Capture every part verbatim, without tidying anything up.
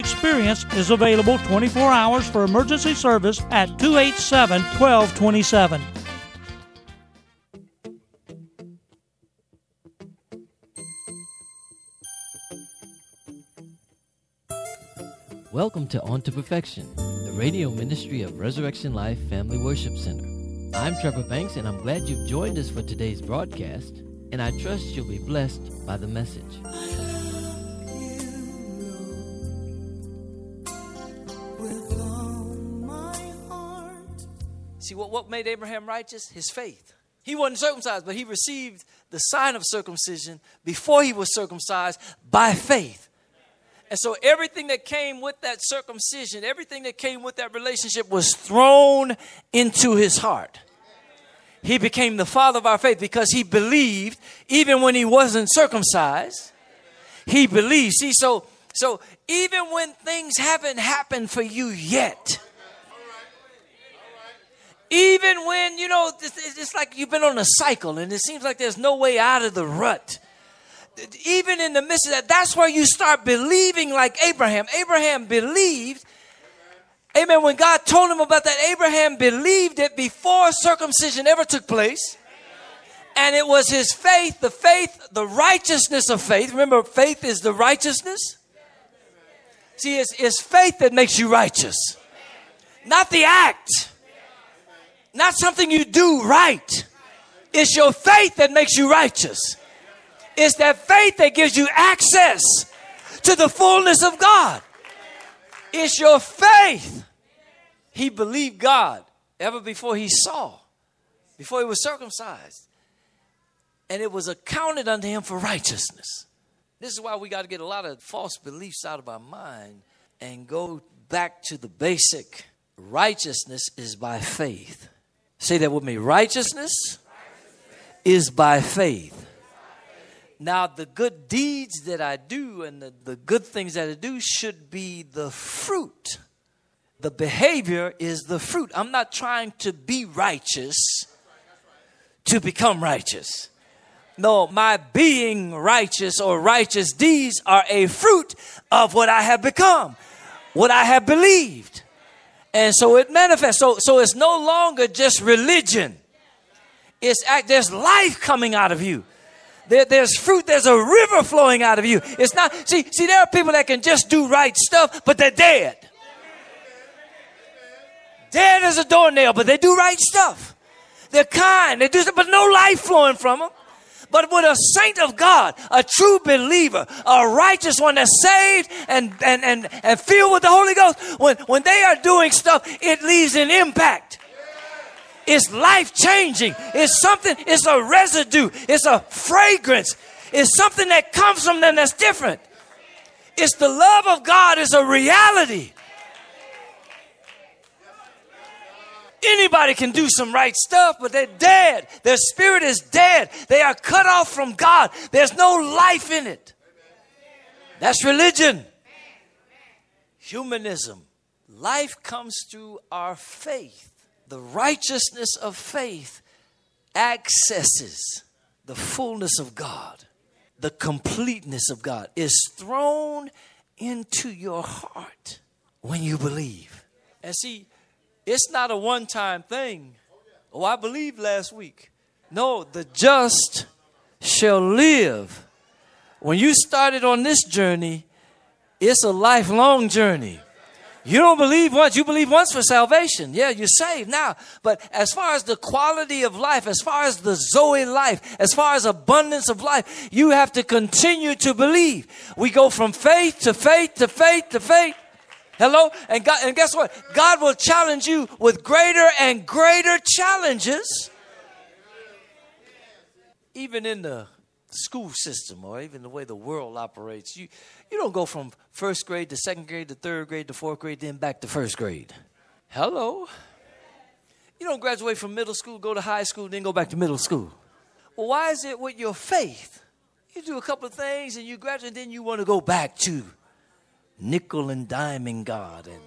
Experience is available twenty-four hours for emergency service at two eight seven, one two two seven. Welcome to On to Perfection, the radio ministry of Resurrection Life Family Worship Center. I'm Trevor Banks, and I'm glad you've joined us for today's broadcast, and I trust you'll be blessed by the message. See, what, what made Abraham righteous? His faith. He wasn't circumcised, but he received the sign of circumcision before he was circumcised by faith. And so everything that came with that circumcision, everything that came with that relationship was thrown into his heart. He became the father of our faith because he believed even when he wasn't circumcised. He believed. See, so, so even when things haven't happened for you yet, even when, you know, it's, it's like you've been on a cycle and it seems like there's no way out of the rut. Even in the midst of that, that's where you start believing like Abraham. Abraham believed, amen, when God told him about that, Abraham believed it before circumcision ever took place. And it was his faith, the faith, the righteousness of faith. Remember, faith is the righteousness. See, it's, it's faith that makes you righteous, not the act. Not something you do right. It's your faith that makes you righteous. It's that faith that gives you access to the fullness of God. It's your faith. He believed God ever before he saw, before he was circumcised. And it was accounted unto him for righteousness. This is why we got to get a lot of false beliefs out of our mind and go back to the basic. Righteousness is by faith. Say that with me. Righteousness, Righteousness is by faith. Now, the good deeds that I do and the, the good things that I do should be the fruit. The behavior is the fruit. I'm not trying to be righteous to become righteous. No, my being righteous or righteous deeds are a fruit of what I have become, what I have believed. And so it manifests. So, so it's no longer just religion. It's act. There's life coming out of you. There, there's fruit. There's a river flowing out of you. It's not. See, see, there are people that can just do right stuff, but they're dead. Dead as a doornail, but they do right stuff. They're kind. They do stuff, but no life flowing from them. But with a saint of God, a true believer, a righteous one that's saved and, and, and, and filled with the Holy Ghost, when, when they are doing stuff, it leaves an impact. It's life-changing. It's something, it's a residue. It's a fragrance. It's something that comes from them that's different. It's the love of God is a reality. Anybody can do some right stuff, but they're dead. Their spirit is dead. They are cut off from God. There's no life in it. That's religion. Humanism. Life comes through our faith. The righteousness of faith accesses the fullness of God. The completeness of God is thrown into your heart when you believe. And see, it's not a one-time thing. Oh, I believed last week. No, the just shall live. When you started on this journey, it's a lifelong journey. You don't believe once. You believe once for salvation. Yeah, you're saved now. But as far as the quality of life, as far as the Zoe life, as far as abundance of life, you have to continue to believe. We go from faith to faith to faith to faith. Hello? And God, and guess what? God will challenge you with greater and greater challenges. Even in the school system or even the way the world operates, you, you don't go from first grade to second grade to third grade to fourth grade, then back to first grade. Hello? You don't graduate from middle school, go to high school, then go back to middle school. Well, why is it with your faith? You do a couple of things and you graduate, and then you want to go back to nickel and diming God. And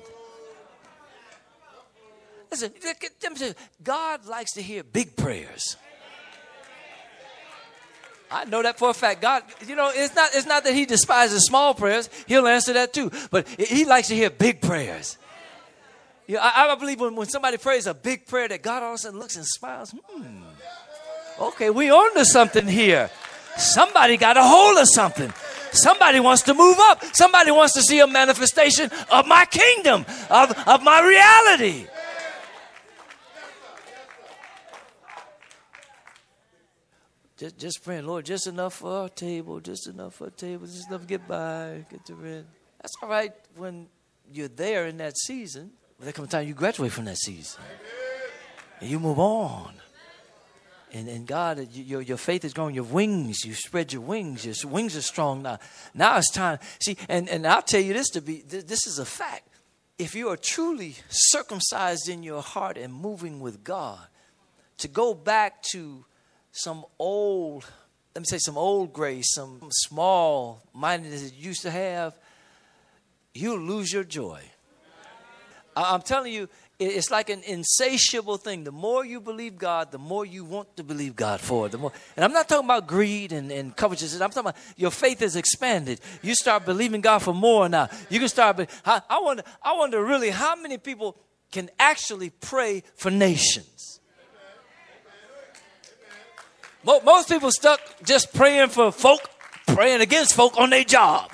listen, God likes to hear big prayers. I know that for a fact. God, you know, it's not, it's not that he despises small prayers. He'll answer that too. But he likes to hear big prayers. Yeah, I, I believe when, when somebody prays a big prayer that God all of a sudden looks and smiles. Hmm. Okay, we on to something here. Somebody got a hold of something. Somebody wants to move up. Somebody wants to see a manifestation of my kingdom, of, of my reality. Just, just praying, Lord, just enough for our table, just enough for a table, just enough to get by, get to rent. That's all right when you're there in that season. But there comes a time you graduate from that season. And you move on. And, and God, your, your faith is growing. Your wings, you spread your wings. Your wings are strong now. Now it's time. See, and, and I'll tell you this to be, this is a fact. If you are truly circumcised in your heart and moving with God, to go back to some old, let me say some old grace, some small mindedness that you used to have, you'll lose your joy. I'm telling you, it's like an insatiable thing. The more you believe God, the more you want to believe God for it. The more, and I'm not talking about greed and, and covetousness. I'm talking about your faith is expanded. You start believing God for more now. You can start. I, I wonder. I wonder really how many people can actually pray for nations. Most people stuck just praying for folk, praying against folk on their job.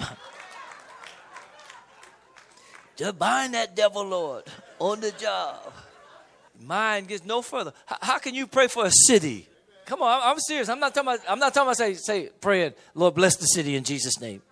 Just bind that devil, Lord, on the job. Mine gets no further. How, how can you pray for a city? Come on, I'm, I'm serious. I'm not talking about. I'm not talking about say say praying, Lord, bless the city in Jesus' name.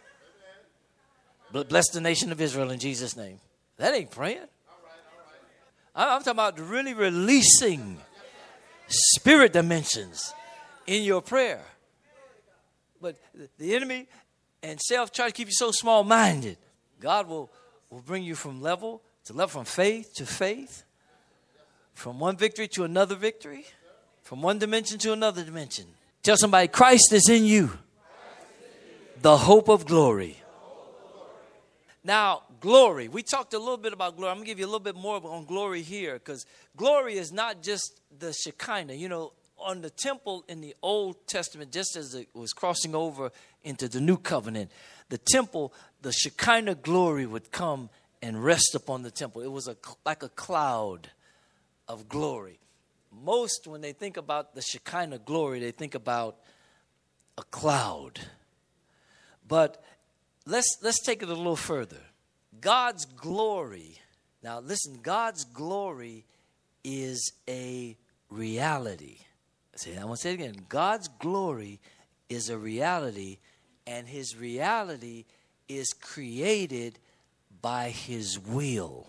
Bless the nation of Israel in Jesus' name. That ain't praying. I'm, I'm talking about really releasing spirit dimensions in your prayer. But the enemy and self try to keep you so small-minded. God will, will bring you from level to level, from faith to faith, from one victory to another victory, from one dimension to another dimension. Tell somebody, Christ is in you, the hope of glory. Now, glory. We talked a little bit about glory. I'm going to give you a little bit more on glory here, because glory is not just the Shekinah. You know, on the temple in the Old Testament, just as it was crossing over into the New Covenant, the temple, the Shekinah glory would come and rest upon the temple. It was a, like a cloud of glory. Most, when they think about the Shekinah glory, they think about a cloud. But let's let's take it a little further. God's glory. Now listen, God's glory is a reality. See, I want to say it again. God's glory is a reality, and his reality is created by his will.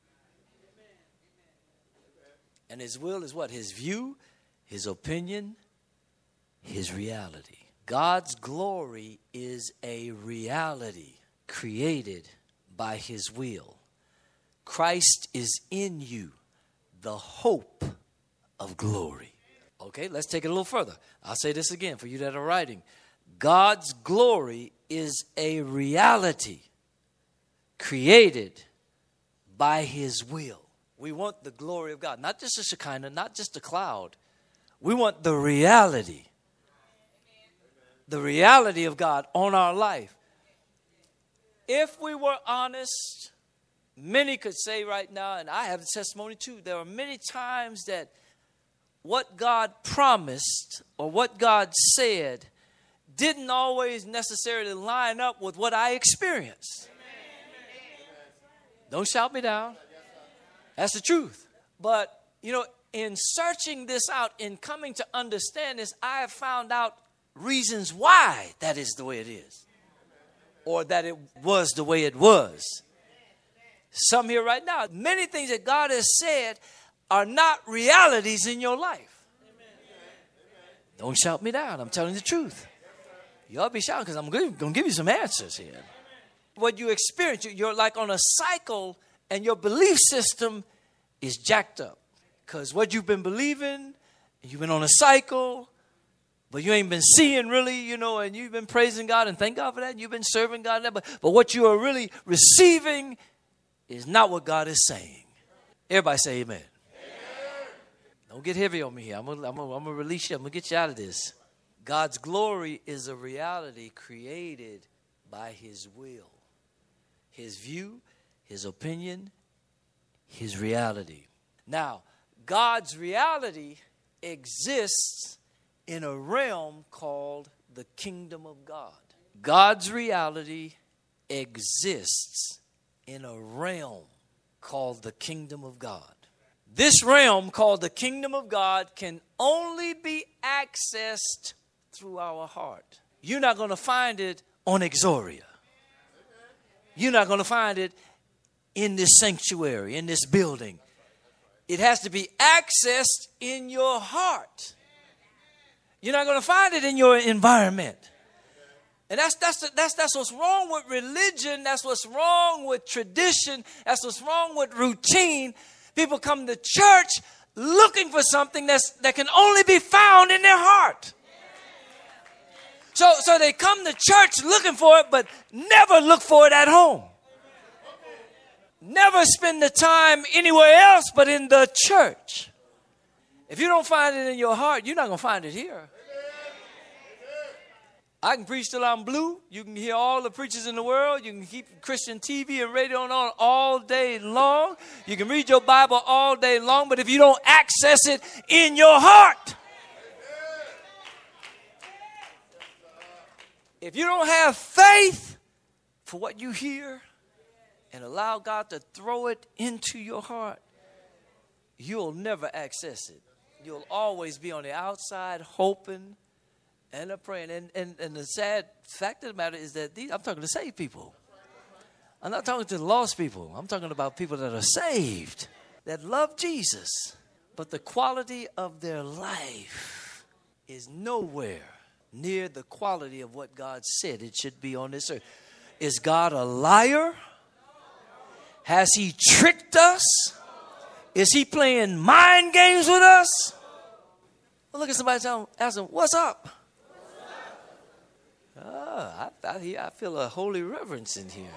And his will is what? His view, his opinion, his reality. God's glory is a reality created by his will. Christ is in you, the hope of glory. Okay, let's take it a little further. I'll say this again for you that are writing. God's glory is a reality created by his will. We want the glory of God, not just a Shekinah, not just a cloud. We want the reality. The reality of God on our life. If we were honest, many could say right now, and I have the testimony too, there are many times that what God promised or what God said didn't always necessarily line up with what I experienced. Don't shout me down. That's the truth. But, you know, in searching this out, in coming to understand this, I have found out reasons why that is the way it is, or that it was the way it was. Some here right now, many things that God has said are not realities in your life. Don't shout me down. I'm telling the truth. You ought to be shouting, because I'm going to give you some answers here. What you experience, you're like on a cycle, and your belief system is jacked up. Because what you've been believing, you've been on a cycle, but you ain't been seeing really, you know, and you've been praising God, and thank God for that. And you've been serving God. And that, but, but what you are really receiving is not what God is saying. Everybody say amen. Amen. Don't get heavy on me here. I'm going I'm to I'm release you. I'm going to get you out of this. God's glory is a reality created by His will, His view, His opinion, His reality. Now, God's reality exists in a realm called the kingdom of God. God's reality exists in a realm called the kingdom of God. This realm called the kingdom of God can only be accessed through our heart. You're not going to find it on Exoria. You're not going to find it in this sanctuary, in this building. It has to be accessed in your heart. You're not going to find it in your environment. And that's that's that's that's what's wrong with religion. That's what's wrong with tradition. That's what's wrong with routine. People come to church looking for something that's that can only be found in their heart. So so they come to church looking for it, but never look for it at home. Never spend the time anywhere else but in the church. If you don't find it in your heart, you're not going to find it here. I can preach till I'm blue. You can hear all the preachers in the world. You can keep Christian T V and radio on all day long. You can read your Bible all day long. But if you don't access it in your heart, if you don't have faith for what you hear and allow God to throw it into your heart, you'll never access it. You'll always be on the outside hoping and a praying. And, and, and the sad fact of the matter is that these, I'm talking to saved people. I'm not talking to the lost people. I'm talking about people that are saved, that love Jesus. But the quality of their life is nowhere near the quality of what God said it should be on this earth. Is God a liar? Has He tricked us? Is He playing mind games with us? Well, look at somebody tell them, ask them, what's up? Oh, I, I, I feel a holy reverence in here.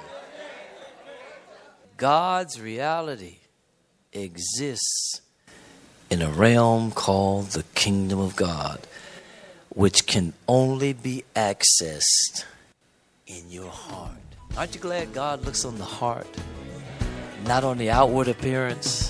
God's reality exists in a realm called the kingdom of God, which can only be accessed in your heart. Aren't you glad God looks on the heart, not on the outward appearance?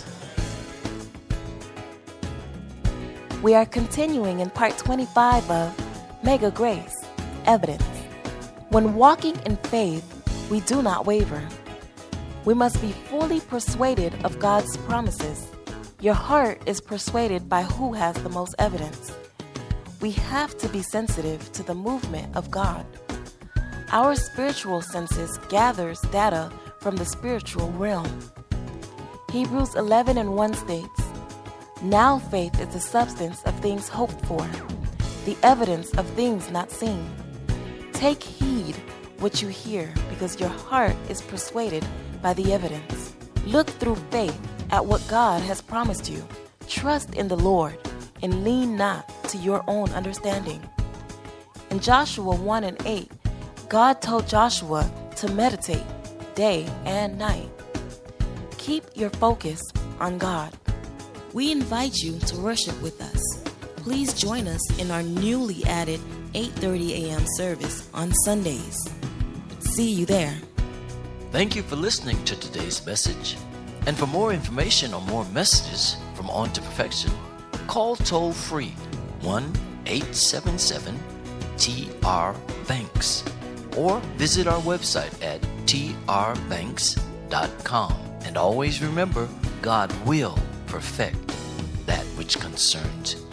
We are continuing in part twenty-five of Mega Grace, Evidence. When walking in faith, we do not waver. We must be fully persuaded of God's promises. Your heart is persuaded by who has the most evidence. We have to be sensitive to the movement of God. Our spiritual senses gathers data from the spiritual realm. Hebrews eleven and one states, now faith is the substance of things hoped for, the evidence of things not seen. Take heed what you hear, because your heart is persuaded by the evidence. Look through faith at what God has promised you. Trust in the Lord and lean not to your own understanding. In Joshua one and eight, God told Joshua to meditate day and night. Keep your focus on God. We invite you to worship with us. Please join us in our newly added eight thirty a.m. service on Sundays. See you there. Thank you for listening to today's message. And for more information or more messages from On to Perfection, call toll free one eight seven seven T R Banks or visit our website at T R banks dot com. And always remember, God will perfect that which concerns